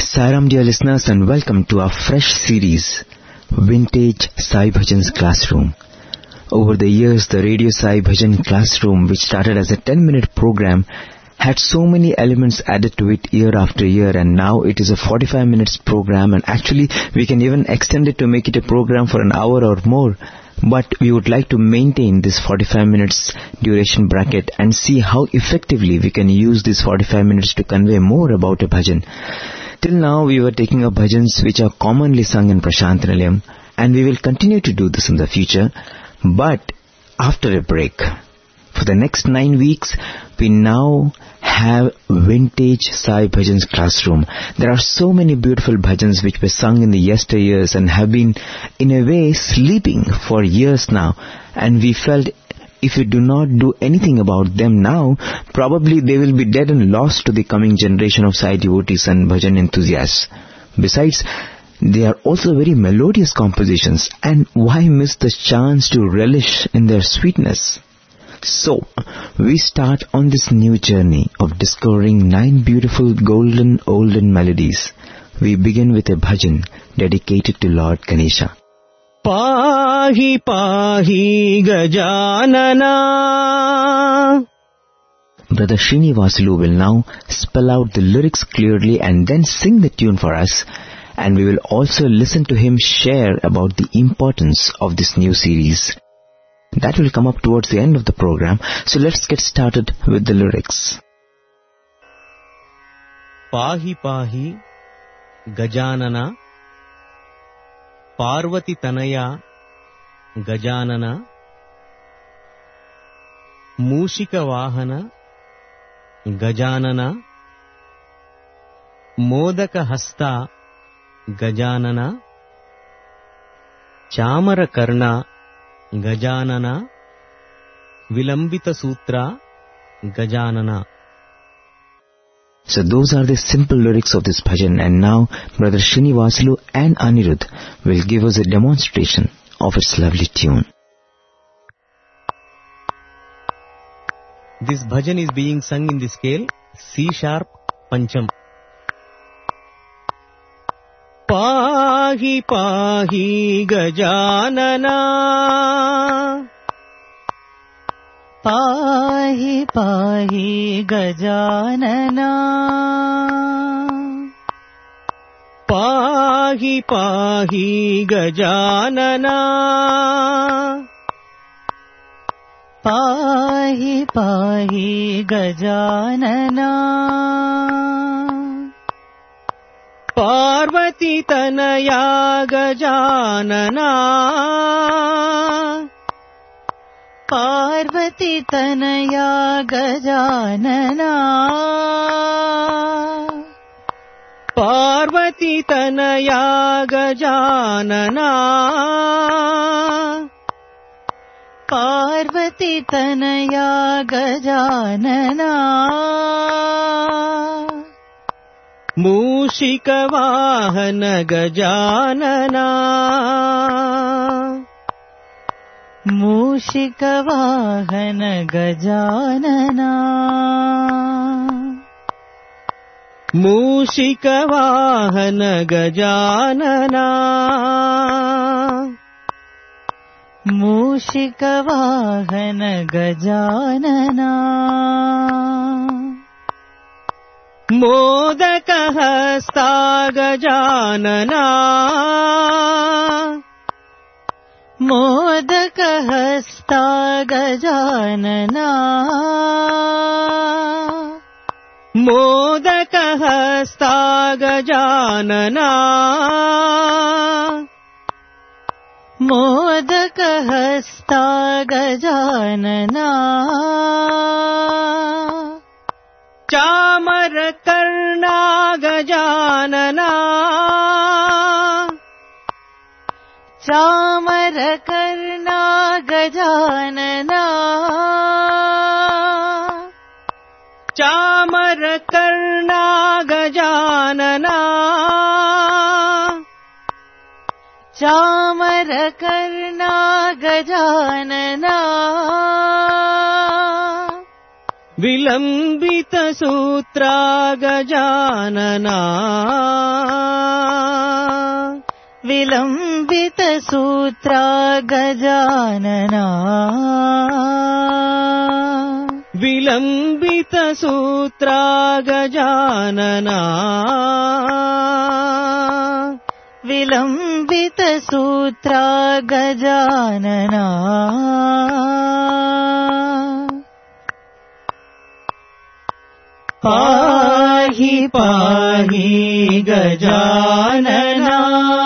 Sairam dear listeners, and welcome to our fresh series, Vintage Sai Bhajan's Classroom. Over the years, the Radio Sai Bhajan Classroom, which started as a 10-minute program, had so many elements added to it year after year, and now it is a 45 minutes program, and actually we can even extend it to make it a program for an hour or more. But we would like to maintain this 45 minutes duration bracket and see how effectively we can use these 45 minutes to convey more about a bhajan. Till now we were taking up bhajans which are commonly sung in Prashant Nilayam, and we will continue to do this in the future, but after a break. For the next 9 weeks, we now have Vintage Sai Bhajan's Classroom. There are so many beautiful bhajans which were sung in the yesteryears and have been, in a way, sleeping for years now. And we felt if we do not do anything about them now, probably they will be dead and lost to the coming generation of Sai devotees and bhajan enthusiasts. Besides, they are also very melodious compositions, and why miss the chance to relish in their sweetness? So, we start on this new journey of discovering 9 beautiful golden olden melodies. We begin with a bhajan dedicated to Lord Ganesha. Pahi Pahi Gajanana. Brother Srinivasulu will now spell out the lyrics clearly and then sing the tune for us, and we will also listen to him share about the importance of this new series. That will come up towards the end of the program, so let's get started with the lyrics. Pahi Pahi Gajanana, Parvati Tanaya Gajanana, Mushika Vahana Gajanana, Modaka Hasta Gajanana, Chamara Karna Gajanana, Vilambita Sutra Gajanana. So those are the simple lyrics of this bhajan, and now Brother Srinivasulu and Anirudh will give us a demonstration of its lovely tune. This bhajan is being sung in the scale C sharp Pancham. Pahi Pahi Gajanana, Pahi Pahi Gajanana, Pahi Pahi Gajanana, Pahi Pahi Gajanana, Parvati Tanaya Gajanana, Parvati Tanaya Gajanana, Parvati Tanaya Gajanana, Parvati Tanaya Gajanana, Mushika Vahana Gajanana, Mushika Vahana Gajanana, Mushika Vahana Gajanana, Mushika Vahana Gajanana, Modaka Hasta Gajanana, Modaka Hasta Gajanana, Modaka Hasta Gajanana, Modaka Hasta Gajanana, Chamara Karna Gajanana, Chamara Karna Gajanana, Chamara Karna Gajanana, Chamara Karna Gajanana, విలంబిత Sutra గజాననా విలంబిత Sutra గజాననా విలంబిత Sutra గజాననా విలంబిత Sutra గజాననా పాహి పాహి గజాననా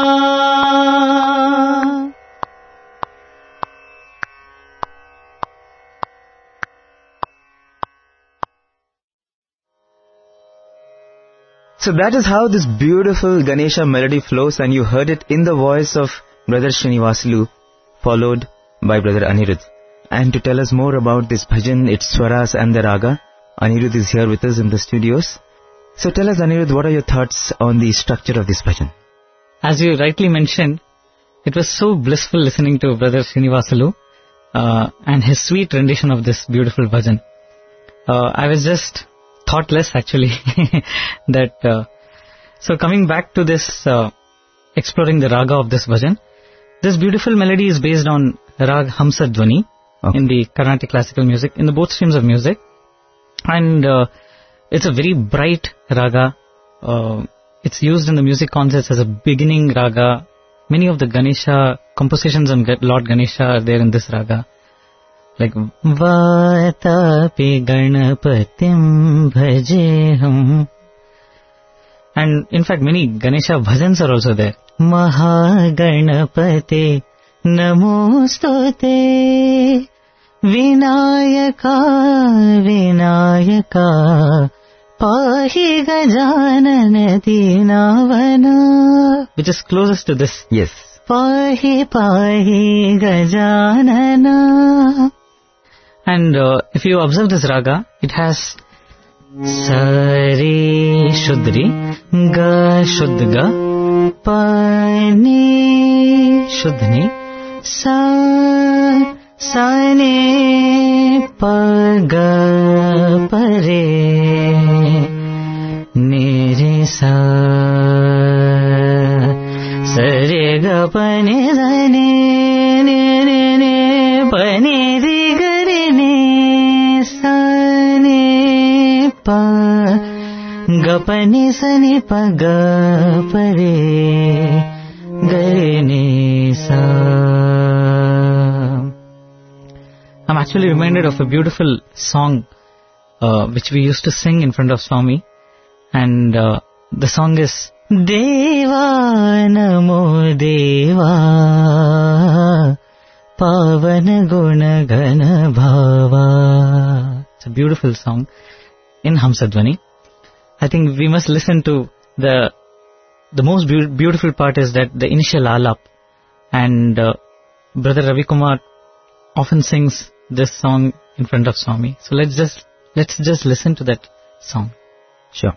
So that is how this beautiful Ganesha melody flows, and you heard it in the voice of Brother Srinivasulu, followed by Brother Anirudh. And to tell us more about this bhajan, its swaras and the raga, Anirudh is here with us in the studios. So tell us, Anirudh, what are your thoughts on the structure of this bhajan? As you rightly mentioned, it was so blissful listening to Brother Srinivasulu and his sweet rendition of this beautiful bhajan. I was just thoughtless actually that so coming back to this exploring the raga of this bhajan, this beautiful melody is based on rag Hamsa Dvani in the Carnatic classical music, in the both streams of music, and it's a very bright raga. It's used in the music concerts as a beginning raga. Many of the Ganesha compositions on Lord Ganesha are there in this raga. Like Vatapi Ganapatim Bhajeham. And in fact many Ganesha bhajans are also there. Mahaganapate Namostute Vinayaka Vinayaka Pahi Gajanana Dinavana, which is closest to this. Yes. Pahi Pahi Gajanana. And if you observe this raga, it has Sari Shuddri, Ga Shuddga, Pani Shuddhni, Sani Paga Pare, Nere Sa, Sare Ga Pani Sani, Nere Pani Gapani sani paga pare gare sa. I'm actually reminded of a beautiful song which we used to sing in front of Swami, and the song is Deva Namo Deva Pavana Guna Gana Bhava. It's a beautiful song in Hamsadvani. I think we must listen to the most beautiful part is that the initial alap, and Brother Ravi Kumar often sings this song in front of Swami. So let's just listen to that song. Sure.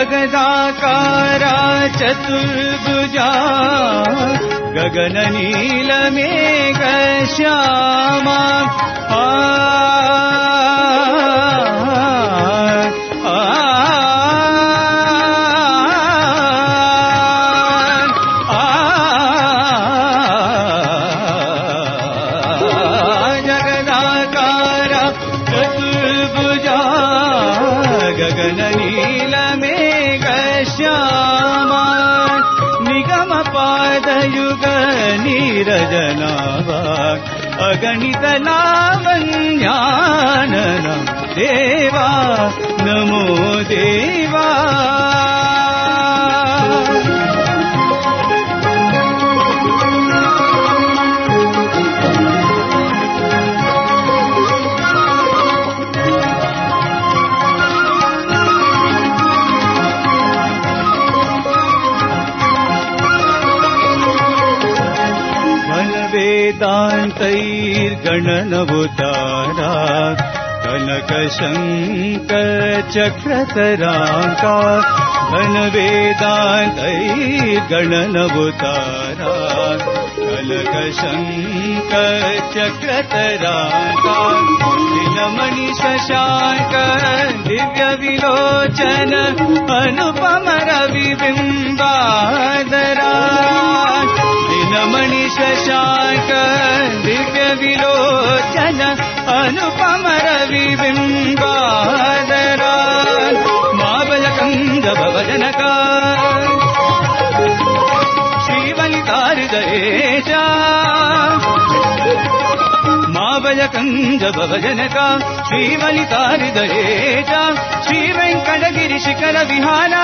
जगदाकारा चतुर्भुजा गगन नील मेघ श्यामा जगदाकारा चतुर्भुजा गगन नील मेघ श्यामा निगम पादयुग नीरजनावा अगणित लावण्यानना देवा नमो देवा वेदान्तैर्गणनवतारा कनकशङ्कचक्रतराङ्का घनवेदान्तैर्गणनवतारा कनकशङ्कचक्रतराङ्का दिनमणिशशाङ्क दिव्यविलोचन अनुपमरविबिम्बादरा दिनमणिशशाङ्क दिव्यविलोचन अनुपमरविबिम्बादरा माबलकन्दभवजनका श्रीवनिताहृदयेशा माबलकन्दभवजनका श्रीवनिताहृदयेशा श्रीवेङ्कटगिरिशिखरविहारा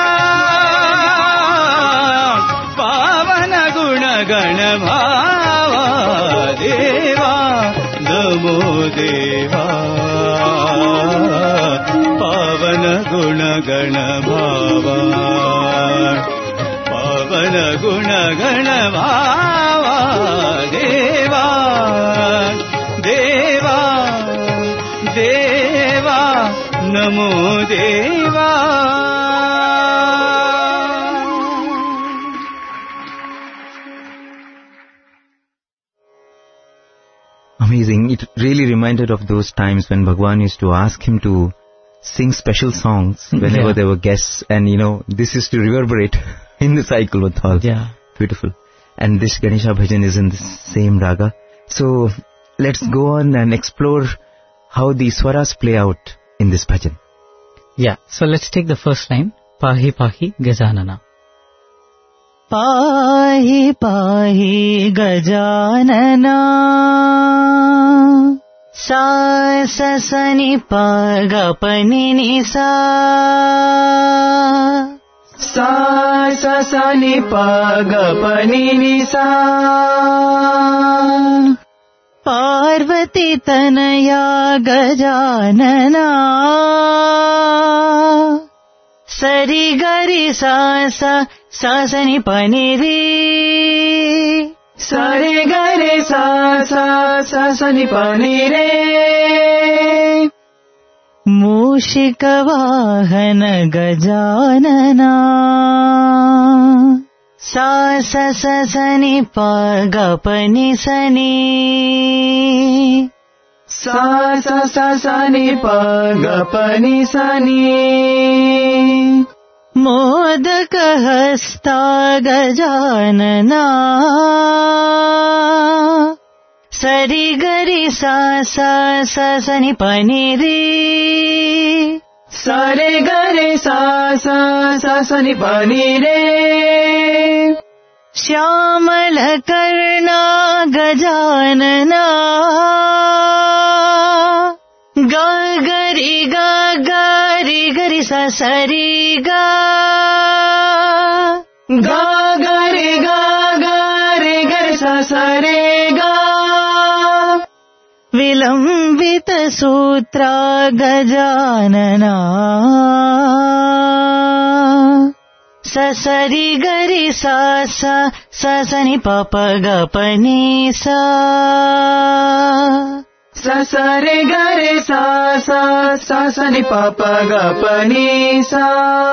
पावन गुणगण भावा देवा नमो देवा पावन गुणगण भावा पावन गुणगण भावा देवा देवा देवा नमो देवा Amazing. It really reminded of those times when Bhagwan used to ask him to sing special songs whenever there were guests, and this used to reverberate in the cycle with all. Yeah. Beautiful. And this Ganesha Bhajan is in the same raga. So let's go on and explore how the swaras play out in this bhajan. Yeah. So let's take the first line. Pahi Pahi Gajanana. पाहि पाहि गजानना सा सनि प ग प नि सा सनि प ग प नि सा पार्वती तनया गजानना सरि गरि सा सनि पनि रे सरे गरे सा सनि पनि रे मूषिक वाहन गजानना सा सनि प ग पनि सनि सा सनि प ग पनि सनि मोदक हस्ता गजानना सरि गरि सा सनि पनि रे सरे गरे सा सनि पनि रे श्यामल कर्णा गजानना गा गरि गरि सा सरि गा गरि गरि सा सरे गा विलंबित सूत्रा गजानना सरि गरि सा सनि प ग पनि सा sa sa re ga re sa sa sa sa ni pa pa ga pa ni sa.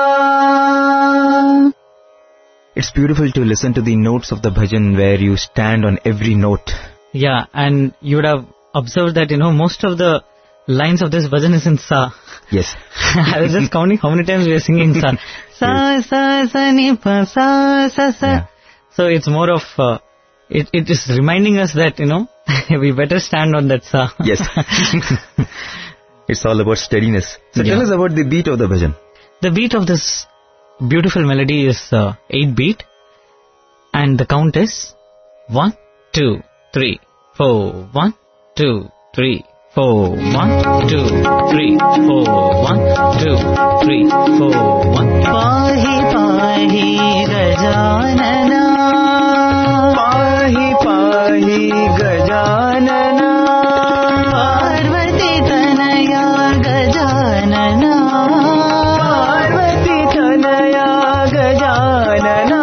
It's beautiful to listen to the notes of the bhajan where you stand on every note. Yeah, and you would have observed that, most of the lines of this bhajan is in sa. Yes. I was just counting how many times we are singing sa. Sa, sa, sa, ni, pa, sa, sa, sa. Yeah. So it's more of, it is reminding us that, we better stand on that sa. Yes. It's all about steadiness. So tell us about the beat of the bhajan. The beat of this beautiful melody is 8-beat, and the count is 1, 2, 3, 4, 1, 2, 3, 4, 1, 2, 3, 4, 1, 2, 3, 4, 1. Pahi pahi gajanana, pahi pahi gajanana, Parvati tanaya gajanana, Parvati tanaya gajanana,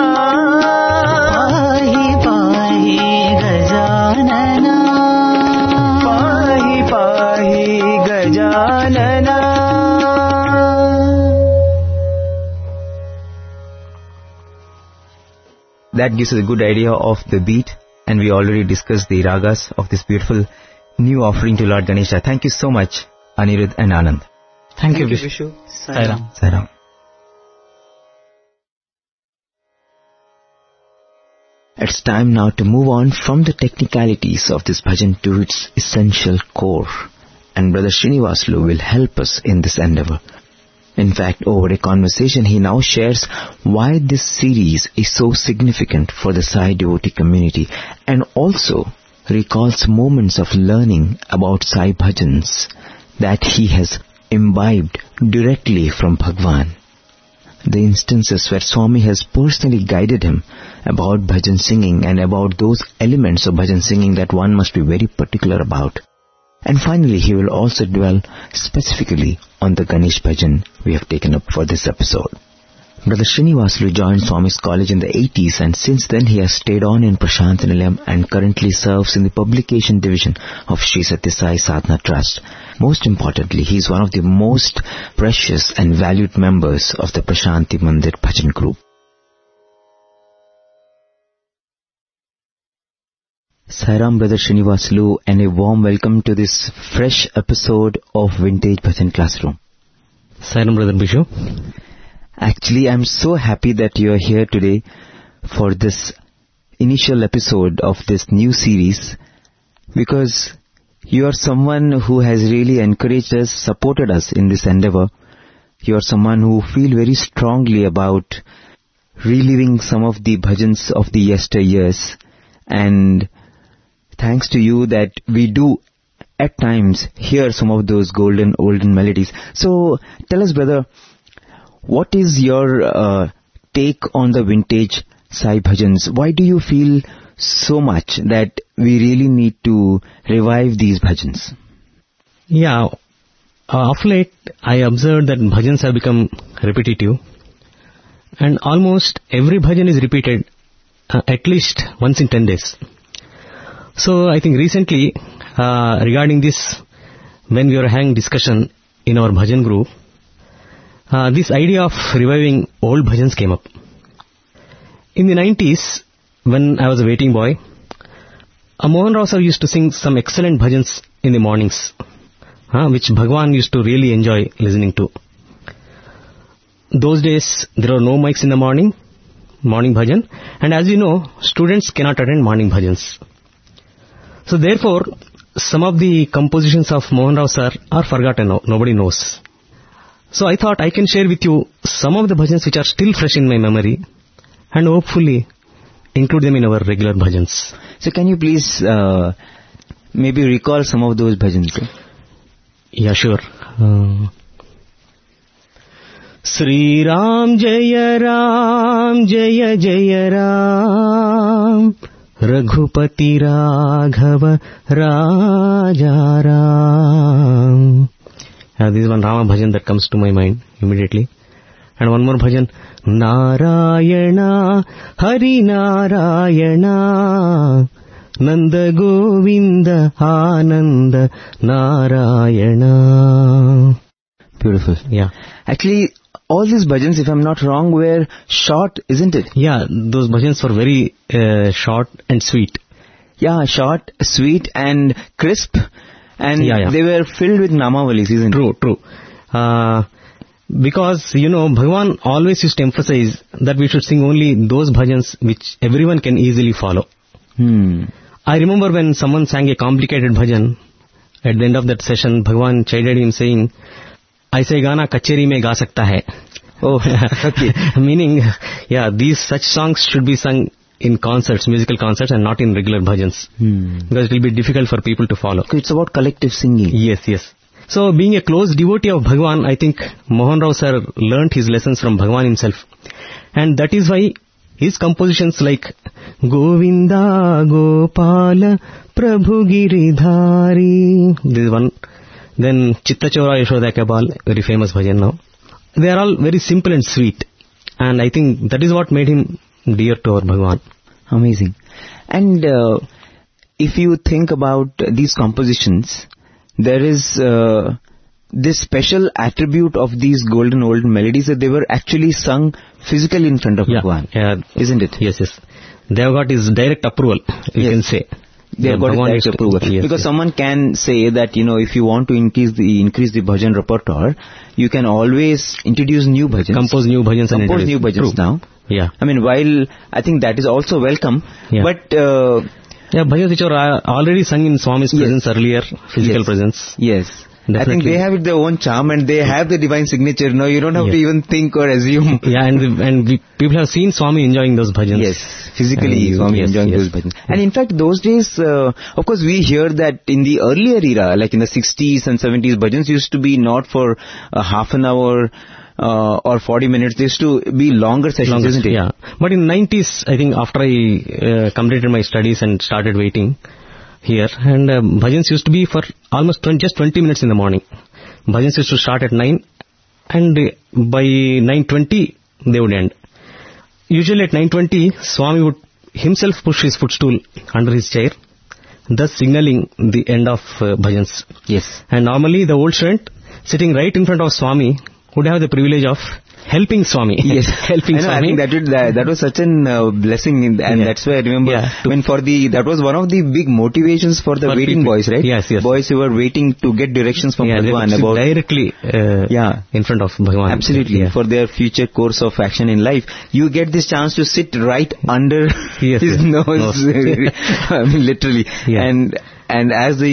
pahi pahi gajanana, pahi pahi gajanana. That gives us a good idea of the beat, and we already discussed the ragas of this beautiful new offering to Lord Ganesha. Thank you so much, Anirudh and Anand. Thank you, Vishu. Sairam. Sairam. It's time now to move on from the technicalities of this bhajan to its essential core. And Brother Srinivasulu will help us in this endeavor. In fact, over a conversation, he now shares why this series is so significant for the Sai devotee community, and also recalls moments of learning about Sai bhajans that he has imbibed directly from Bhagwan. The instances where Swami has personally guided him about bhajan singing and about those elements of bhajan singing that one must be very particular about. And finally, he will also dwell specifically on the Ganesh bhajan we have taken up for this episode. Brother Srinivasulu joined Swami's college in the 80s, and since then he has stayed on in Prashant Nilayam and currently serves in the publication division of Sri Satya Sai Sadhana Trust. Most importantly, he is one of the most precious and valued members of the Prashanti Mandir Bhajan group. Sairam, Brother Srinivasulu, and a warm welcome to this fresh episode of Vintage Bhajan Classroom. Sairam, Brother Vishu. Actually, I'm so happy that you are here today for this initial episode of this new series, because you are someone who has really encouraged us, supported us in this endeavor. You are someone who feel very strongly about reliving some of the bhajans of the yesteryears, and thanks to you that we do at times hear some of those golden olden melodies. So tell us, brother, what is your take on the vintage Sai bhajans? Why do you feel so much that we really need to revive these bhajans? Yeah, of late I observed that bhajans have become repetitive, and almost every bhajan is repeated at least once in 10 days. So I think recently regarding this, when we were having discussion in our bhajan group, this idea of reviving old bhajans came up. In the 90s, when I was a waiting boy, Mohan Rao sir used to sing some excellent bhajans in the mornings, which Bhagwan used to really enjoy listening to. Those days, there were no mics in the morning bhajan, and as you know, students cannot attend morning bhajans. So therefore, some of the compositions of Mohan Rao sir are forgotten now, nobody knows. So I thought I can share with you some of the bhajans which are still fresh in my memory, and hopefully include them in our regular bhajans. So can you please maybe recall some of those bhajans? Yeah, sure. Sri Ram Jaya Jaya Ram, Raghupati Raghava Raja Ram. This is one Rama bhajan that comes to my mind immediately. And one more bhajan, Narayana Hari Narayana, Nanda Govinda Ananda Narayana. Beautiful. Yeah. Actually, all these bhajans, if I'm not wrong, were short, isn't it? Yeah, those bhajans were very short and sweet. Yeah, short, sweet and crisp. And Yeah. they were filled with namavalis, isn't it? True. Because, Bhagavan always used to emphasize that we should sing only those bhajans which everyone can easily follow. I remember when someone sang a complicated bhajan, at the end of that session, Bhagavan chided him saying, "Aise gana kacheri mein ga sakta hai." Oh, okay. Meaning, these such songs should be sung in concerts, musical concerts, and not in regular bhajans. Because it will be difficult for people to follow. It's about collective singing. Yes. So, being a close devotee of Bhagavan, I think Mohan Rao sir learnt his lessons from Bhagavan himself. And that is why his compositions like Govinda Gopala Prabhu Giridhari, this is one. Then Chitta Chora Yashoda Kabal, very famous bhajan now. They are all very simple and sweet. And I think that is what made him dear to our Bhagavan. Amazing. And if you think about these compositions, there is this special attribute of these golden old melodies that they were actually sung physically in front of Bhagavan. Isn't it? Yes. They have got his direct approval, you can say. They have got direct approval. Because someone can say that, if you want to increase the bhajan repertoire, you can always introduce new bhajans. Compose new bhajans now. Yeah. I mean, while I think that is also welcome, but... bhajans which are already sung in Swami's presence earlier, physical presence. Yes. Definitely. I think they have their own charm and they have the divine signature. No, you don't have to even think or assume. Yeah, and people have seen Swami enjoying those bhajans. Yes, physically Swami enjoying those bhajans. And in fact, those days, of course, we hear that in the earlier era, like in the 60s and 70s, bhajans used to be not for half an hour or 40 minutes. They used to be longer sessions, isn't it? Yeah. But in the 90s, I think after I completed my studies and started waiting here, and bhajans used to be for almost just 20 minutes in the morning. Bhajans used to start at 9 and by 9:20 they would end. Usually at 9:20 Swami would himself push his footstool under his chair, thus signaling the end of bhajans. Yes. And normally the old student sitting right in front of Swami would have the privilege of helping Swami. Yes, helping Swami. I think that was such a blessing, and that's why I remember when that was one of the big motivations for the waiting boys, right? Yes. Boys who were waiting to get directions from Bhagavan about directly in front of Bhagavan. Absolutely, for their future course of action in life. You get this chance to sit right under his nose, I mean, literally, and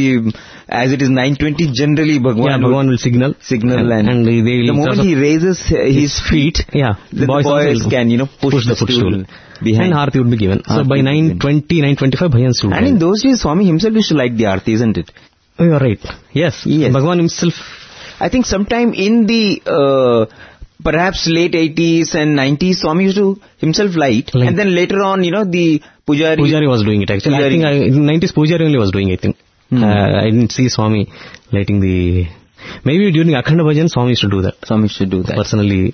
as it is 9:20, generally Bhagavan will signal and the moment he raises his feet, the boys can push the footstool behind, and Aarti would be given. So by 9:20, 9:25 bhajans would. And in those days, Swami himself used to light the Aarti, isn't it? Oh, you are right. Yes. Bhagavan himself. I think sometime in the perhaps late 80s and 90s, Swami used to himself light. And then later on, the Pujari was doing it actually. I think in the 90s Pujari only was doing it. I didn't see Swami lighting the... Maybe during Akhanda Bhajan, Swami used to do that. Personally.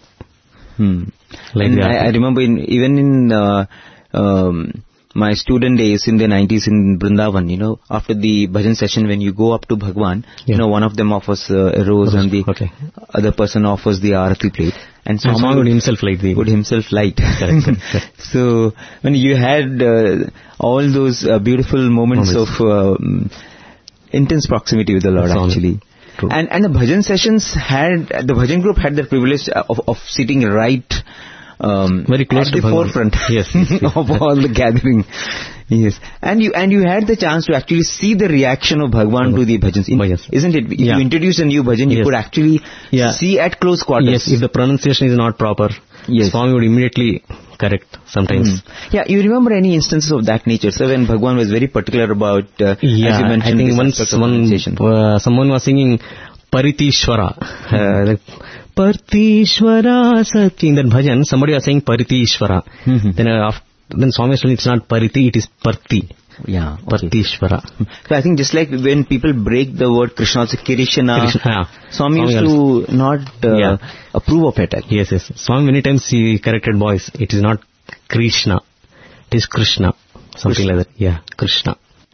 I remember even in my student days in the 90s in Vrindavan, after the bhajan session, when you go up to Bhagwan, one of them offers a rose and the other person offers the Aarati plate. And Swami would himself light. Correct. So, when you had all those beautiful moments of intense proximity with the Lord, actually. True. And the bhajan sessions the bhajan group had the privilege of sitting right very close at to the forefront of all the gathering. Yes. And you had the chance to actually see the reaction of Bhagwan to the bhajans. Isn't it? If you introduce a new bhajan, you could actually see at close quarters. Yes, if the pronunciation is not proper, Swami would immediately correct sometimes. Yeah, you remember any instances of that nature, sir, when Bhagwan was very particular about, as you mentioned, I think once someone was singing Paritishwara. Paritishwara Sati. In that bhajan, somebody was saying Paritishwara. Then Swami was telling it's not Pariti, it is Parti. Yeah. Paritishwara. So I think just like when people break the word Krishna, also Krishna, Swami used to not approve of it. Yes. Swami many times he corrected boys. It is not Krishna, it is Krishna. Something like that. Yeah, Krishna.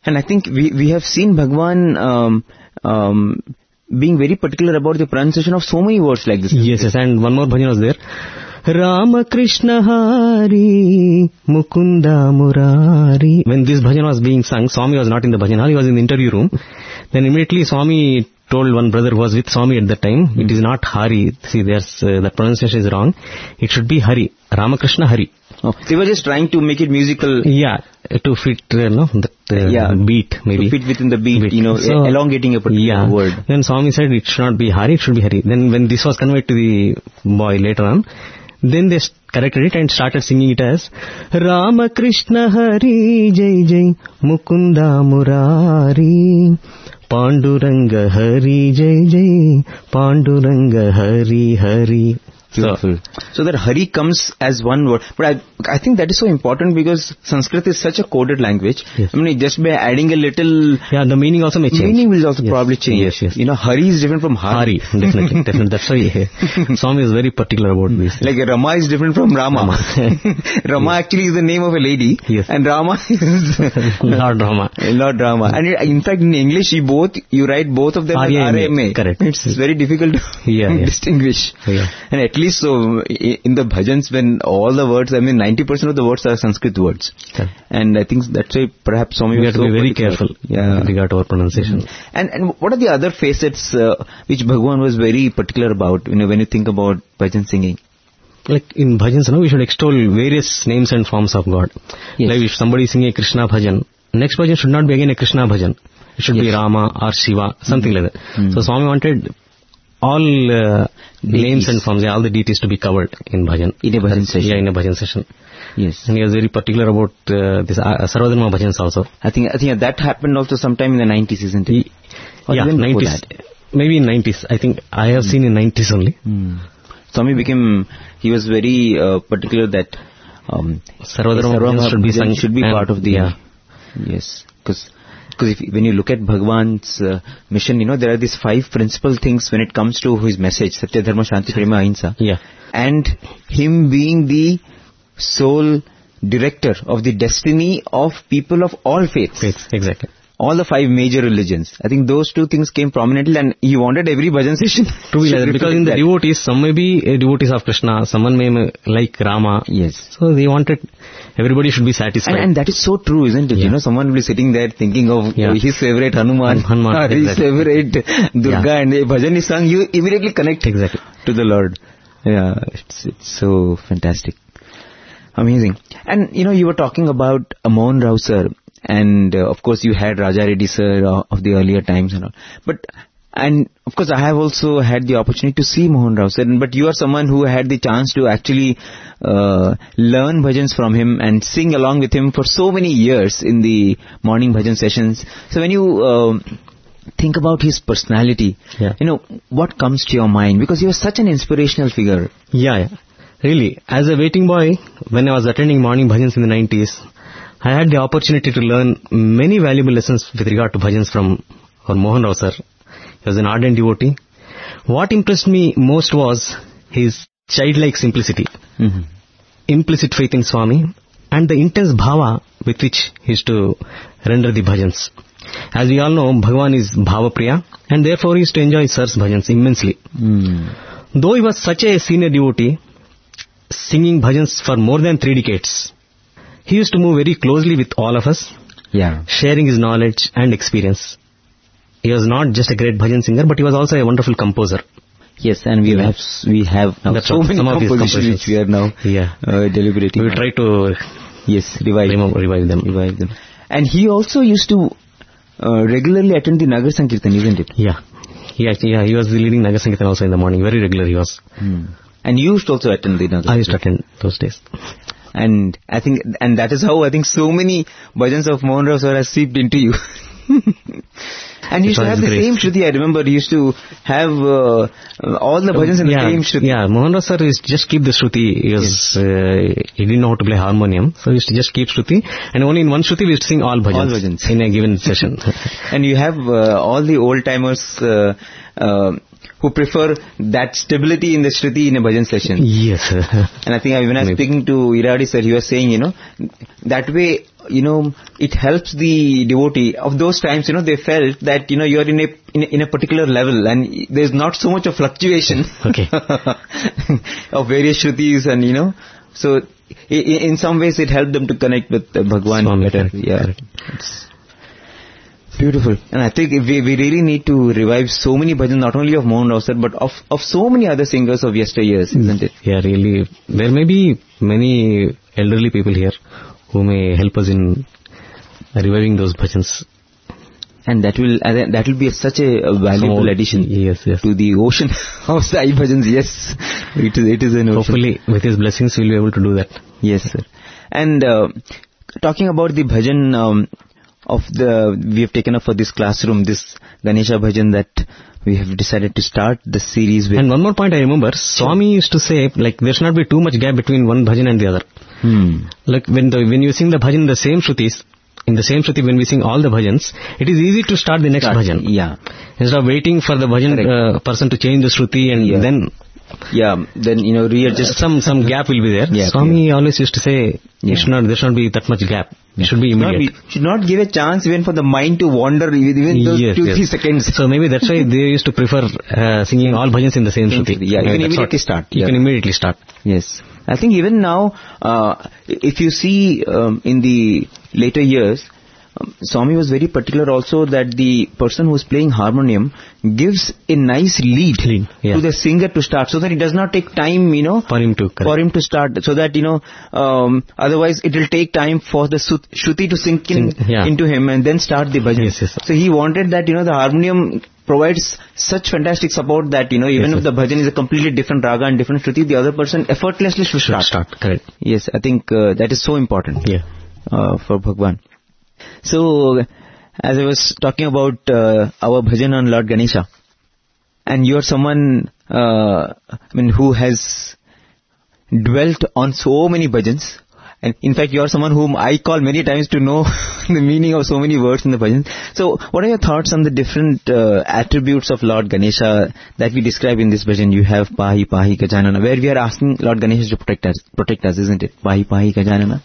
And I think we have seen Bhagwan being very particular about the pronunciation of so many words like this. Yes, and one more bhajan was there. Rama Krishna Hari Mukunda Murari. When this bhajan was being sung, Swami was not in the bhajan hall, he was in the interview room. Then immediately Swami told one brother who was with Swami at that time, it is not Hari. See, there's the pronunciation is wrong. It should be Hari. Ramakrishna Hari. Oh, they were just trying to make it musical. Yeah, to fit beat maybe. To fit within the beat, so, elongating a particular word. Then Swami said it should not be Hari, it should be Hari. Then when this was conveyed to the boy later on, then they corrected it and started singing it as Rama Krishna Hari Jai Jai Mukunda Murari Panduranga Hari Jai Jai Panduranga Hari Hari. Beautiful. So that Hari comes as one word. But I think that is so important because Sanskrit is such a coded language. Yes. I mean, just by adding a little... Yeah, the meaning also may change. Meaning will also probably change. Yes. Hari is different from Hari. Definitely. That's why Swami is very particular about this. Like Rama is different from Rama. Rama actually is the name of a lady. Yes. And Rama is... Lord Rama. Lord Rama. And in fact, in English, you write both of them as R-A-M-A. Correct. It's very difficult to distinguish. Yeah. And at least so in the bhajans, when all the words, 90% of the words are Sanskrit words. Okay. And I think that's why perhaps Swami we have to be very careful with regard to our pronunciation. Mm-hmm. And what are the other facets which Bhagwan was very particular about, when you think about bhajan singing? Like in bhajans, we should extol various names and forms of God. Yes. Like if somebody is singing a Krishna bhajan, next bhajan should not be again a Krishna bhajan. It should be Rama or Shiva, something like that. So Swami wanted all names and forms, all the deities to be covered in bhajan. In a bhajan session. Yeah, in a bhajan session. Yes. And he was very particular about this Sarvadharma bhajans also. I think that happened also sometime in the 90s, isn't it? Yeah, 90s. Maybe in 90s. I think I have seen in 90s only. Swami he was very particular that Sarvadharma bhajans should be part of the... Yes. Because when you look at Bhagwan's mission, there are these 5 principal things when it comes to his message, Satya, Dharma, Shanti, Prema, Ahimsa. Yeah. And him being the sole director of the destiny of people of all faiths. Exactly. All the 5 major religions. I think those 2 things came prominently, and he wanted every bhajan session to be like that. Because in the devotees, some may be devotees of Krishna, someone may like Rama. Yes. So they wanted everybody should be satisfied. And that is so true, isn't it? Yeah. Someone will be sitting there thinking of his favorite Hanuman or his favorite Durga, and a bhajan is sung, you immediately connect to the Lord. Yeah, it's so fantastic. Amazing. And you were talking about Mohan Rao sir, and of course you had Raja Reddy sir of the earlier times and all. And of course I have also had the opportunity to see Mohan Rao sir, but you are someone who had the chance to actually learn bhajans from him and sing along with him for so many years in the morning bhajan sessions. So when you think about his personality, what comes to your mind? Because he was such an inspirational figure. Yeah. Really, as a waiting boy, when I was attending morning bhajans in the 90s, I had the opportunity to learn many valuable lessons with regard to bhajans from Mohan Rao sir. He was an ardent devotee. What impressed me most was his childlike simplicity, implicit faith in Swami, and the intense bhava with which he used to render the bhajans. As we all know, Bhagavan is bhava priya, and therefore he used to enjoy sir's bhajans immensely. Though he was such a senior devotee, singing bhajans for more than 3 decades, he used to move very closely with all of us, sharing his knowledge and experience. He was not just a great bhajan singer, but he was also a wonderful composer. Yes, and we have now so many compositions which we are now deliberating. We will try to revive them. And he also used to regularly attend the Nagar Sankirtan, isn't it? Yeah. He was leading Nagar Sankirtan also in the morning. Very regular he was. And you used to also attend the Nagar? I used to attend those days. And I think, and that is how I think so many bhajans of Mohan Rao sir have seeped into you. And he used to have the same Shruti. I remember he used to have all the bhajans in the same Shruti. Yeah, Mohan Rao sir used to just keep the Shruti. He didn't know how to play harmonium, so he used to just keep Shruti. And only in one Shruti we used to sing all bhajans in a given session. And you have all the old timers who prefer that stability in the Shruti in a bhajan session. Yes. And I think when I was speaking to Iradi sir, he was saying, that way it helps the devotee of those times, they felt that, you're in a particular level and there's not so much of fluctuation Okay. of various Shrutis and, so in some ways it helped them to connect with Bhagwan Swami, better. correct, Yeah. correct. It's beautiful. And I think we really need to revive so many bhajans, not only of Mohan Rao sir, but of so many other singers of yesteryears, isn't it? Yeah, really. There may be many elderly people here who may help us in reviving those bhajans. And that will be such a valuable addition Yes. to the ocean of Sai bhajans. Yes, it is an ocean. Hopefully, with his blessings, we'll be able to do that. Yes, sir. And talking about the bhajan we have taken up for this classroom, this Ganesha bhajan that we have decided to start the series with. And one more point I remember, Swami used to say, like, there should not be too much gap between one bhajan and the other. Like, when you sing the bhajan in the same Shrutis, in the same Shruti, when we sing all the bhajans, it is easy to start the next bhajan. Yeah. Instead of waiting for the bhajan person to change the Shruti and then... Yeah, then, readjust. Some gap will be there. Yeah, Swami always used to say, there should not be that much gap. It should be immediate. Should not give a chance even for the mind to wander even those 2-3 seconds. So maybe that's why they used to prefer singing all bhajans in the same Shruti. Yeah, you can immediately start. You can immediately start. Yes. I think even now, if you see in the later years, Swami was very particular also that the person who is playing harmonium gives a nice lead to the singer to start, so that it does not take time, for him to start, so that, otherwise it will take time for the Shruti to sink into him and then start the bhajan. Yes. So he wanted that, the harmonium provides such fantastic support that, even if the bhajan is a completely different raga and different Shruti, the other person effortlessly should start. Correct. Yes, I think that is so important for Bhagwan. So, as I was talking about our bhajan on Lord Ganesha, and you are someone, who has dwelt on so many bhajans, and in fact you are someone whom I call many times to know the meaning of so many words in the bhajans. So, what are your thoughts on the different attributes of Lord Ganesha that we describe in this bhajan? You have Pahi Pahi Gajanana, where we are asking Lord Ganesha to protect us, isn't it? Pahi Pahi Gajanana.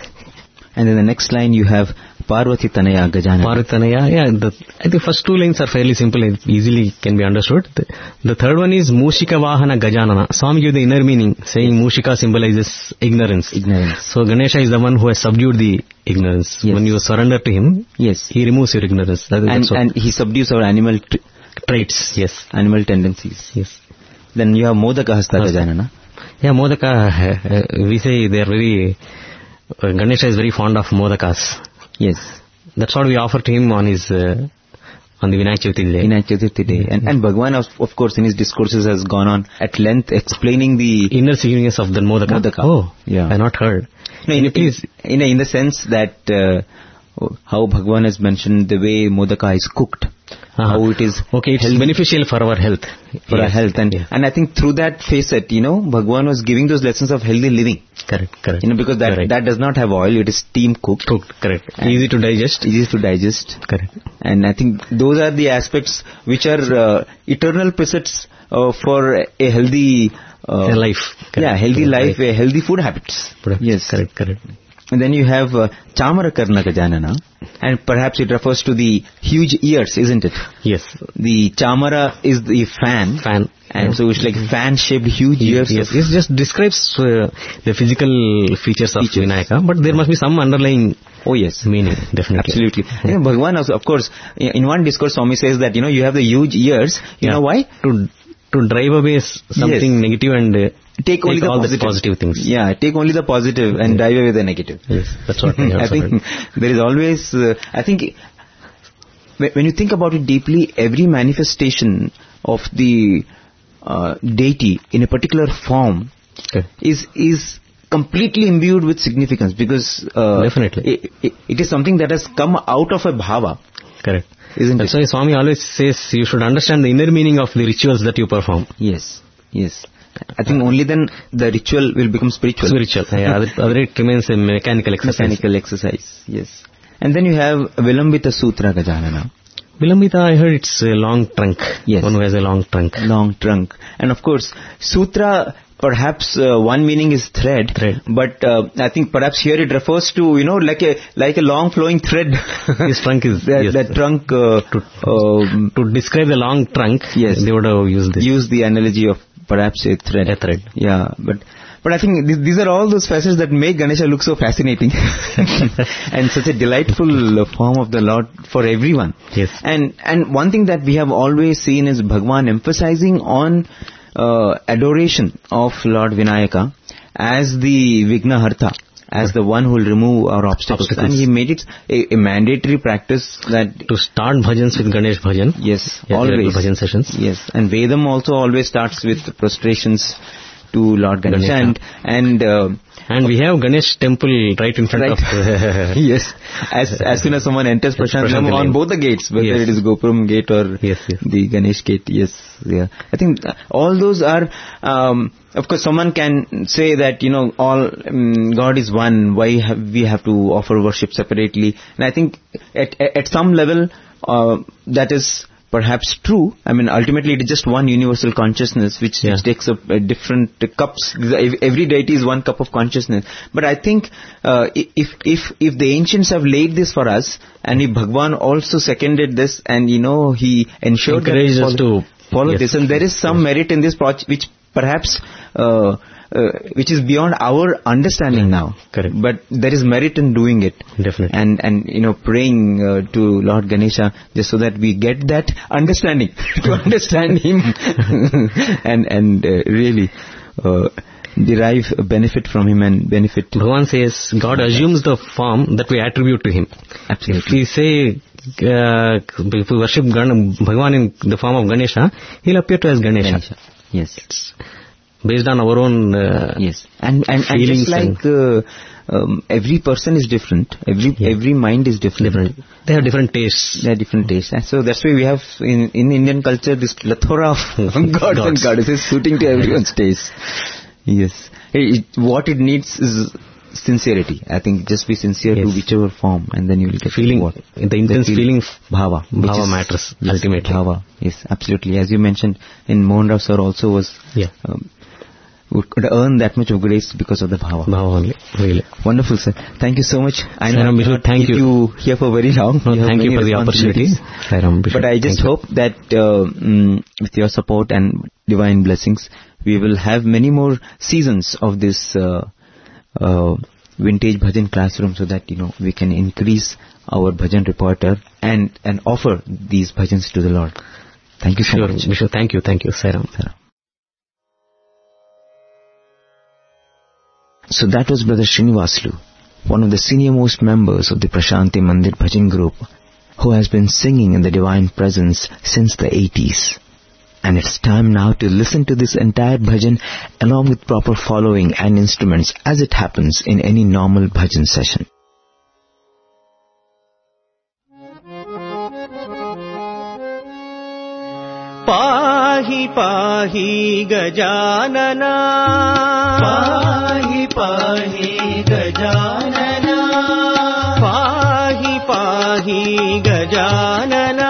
And in the next line you have Parvati Tanaya Gajanana. Parvati Tanaya, I think first two lines are fairly simple and easily can be understood. The third one is Mushika Vahana Gajanana. Swami gave the inner meaning, saying Mushika symbolizes ignorance. So Ganesha is the one who has subdued the ignorance. Yes. When you surrender to him, he removes your ignorance. And he subdues our animal traits. Yes. Animal tendencies. Yes. Then you have Modaka Hasta Gajanana. Yeah, Modaka, we say they are very... Ganesha is very fond of modakas. Yes. That's what we offer to him on his on the Vinayak Chaturthi day. And Bhagwan, of course, in his discourses has gone on at length explaining the inner significance of the modaka. Oh, yeah. I not heard. No, in the sense that how Bhagwan has mentioned the way modaka is cooked. How it is it's beneficial for our health. For our health. And I think through that facet, Bhagwan was giving those lessons of healthy living. Correct. Because that does not have oil, it is steam cooked. Correct. Easy to digest. Correct. And I think those are the aspects which are eternal precepts for a healthy life. Correct. Yeah, healthy life, healthy food habits. Yes. Correct. And then you have Chamara Karna Gajanana, and perhaps it refers to the huge ears, isn't it? Yes. The Chamara is the fan. And so it's like fan-shaped huge ears. Yes. It just describes the physical features of Vinayaka, but there must be some underlying meaning, definitely. Absolutely. Bhagwan also, of course, in one discourse, Swami says that, you have the huge ears. You know why? To drive away something negative and take only the positive things. Yeah, take only the positive and drive away the negative. Yes, that's what I think there is always, I think, when you think about it deeply, every manifestation of the deity in a particular form is completely imbued with significance, because definitely it is something that has come out of a bhava. Correct. Isn't That's why Swami always says you should understand the inner meaning of the rituals that you perform. Yes. I think only then the ritual will become spiritual. Other it remains a mechanical exercise. Yes. And then you have Vilambita Sutra Gajanana. Vilambita, I heard it's a long trunk. Yes. One who has a long trunk. And of course, Sutra perhaps one meaning is thread. But I think perhaps here it refers to, like a long flowing thread. His trunk is that trunk to describe the long trunk. Yes, they would have used the analogy of perhaps a thread. Yeah, but I think these are all those facets that make Ganesha look so fascinating and such a delightful form of the Lord for everyone. Yes. And one thing that we have always seen is Bhagwan emphasizing on adoration of Lord Vinayaka as the Vignaharta, as the one who will remove our obstacles. And he made it a mandatory practice that to start bhajans with Ganesh bhajan. Yes, always. Bhajan sessions. Yes, and Vedam also always starts with prostrations to Lord Ganesha. And we have Ganesh temple right in front of... Yes, as soon as someone enters Prashanthi on both the gates, whether it is Gopuram gate or the Ganesh gate. Yes, yeah. I think all those are... of course, someone can say that, all God is one. Why we have to offer worship separately? And I think at some level, that is perhaps true. I mean, ultimately it is just one universal consciousness which takes up different cups. Every deity is one cup of consciousness. But I think if the ancients have laid this for us, and if Bhagwan also seconded this, and he ensured encouraged us to follow this, and there is some merit in this project which perhaps which is beyond our understanding now. Correct. But there is merit in doing it. Definitely. And praying to Lord Ganesha just so that we get that understanding, to understand him and really derive a benefit from him and benefit. Bhagavan says God assumes the form that we attribute to him. Absolutely. If we say if we worship Bhagavan in the form of Ganesha, he'll appear to us as Ganesha. Yes. It's based on our own and just like every person is different, every mind is different. They have different tastes. And so that's why we have in Indian culture this plethora of gods and goddesses suiting to everyone's taste. Yes. What it needs is sincerity. I think just be sincere to whichever form, and then you will get feeling. The intense feeling, bhava. Bhava matters ultimately. Bhava, yes, absolutely. As you mentioned, in Mohan Rao sir also was could earn that much of grace because of the bhava. Bhava only, really. Wonderful, sir. Thank you so much. I know thank you here for very long. Thank you for the opportunity. But I just hope that with your support and divine blessings, we will have many more seasons of this vintage bhajan classroom, so that we can increase our bhajan repertoire and offer these bhajans to the Lord. Thank you so much. Vishnu, thank you, Sairam. So that was Brother Srinivasulu, one of the senior most members of the Prashanthi Mandir Bhajan group, who has been singing in the Divine Presence since the 80s. And it's time now to listen to this entire bhajan along with proper following and instruments, as it happens in any normal bhajan session. Pahi pahi gajanana, pahi pahi gajanana, pahi pahi gajanana,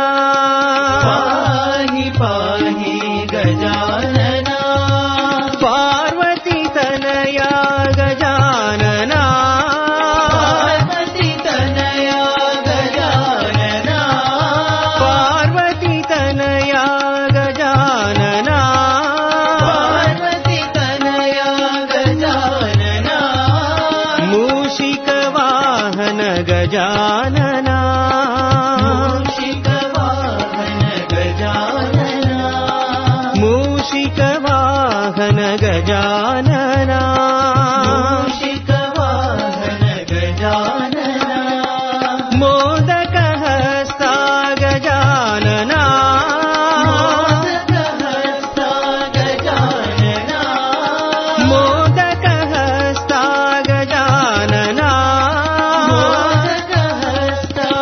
pahi pahi gajanana, Parvati tanaya gajanana, Parvati tanaya gajanana, Parvati tanaya gajanana, Parvati tanaya gajanana, Mushika vahana gajanana, Mushika vahana gajanana, Mushika vahana gajanana, Mushika vahana gajanana, Modaka hasta gajanana, Modaka hasta gajanana, Modaka hasta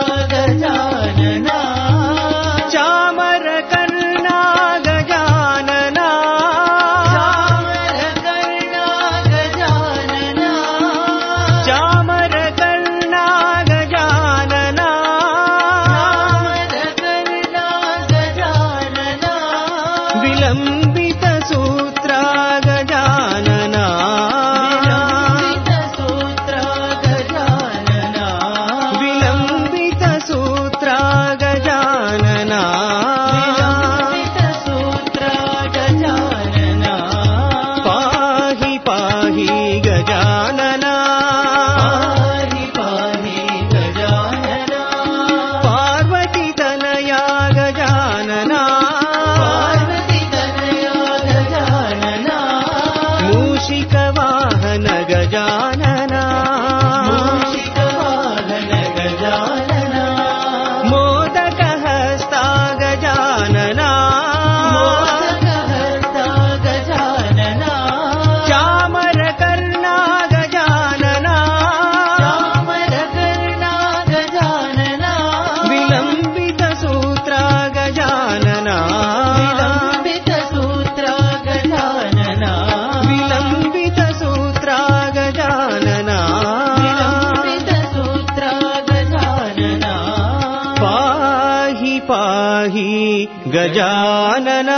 पाहि Gajanana.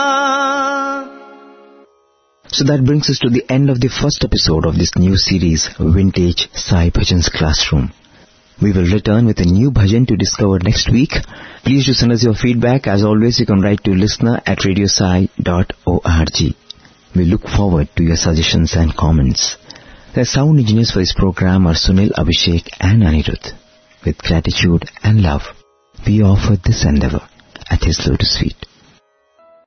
So that brings us to the end of the first episode of this new series, Vintage Sai Bhajan's Classroom. We will return with a new bhajan to discover next week. Please do send us your feedback. As always, you can write to listener@radiosai.org. We look forward to your suggestions and comments. The sound engineers for this program are Sunil, Abhishek and Anirudh. With gratitude and love, we offer this endeavor at His Lotus Feet.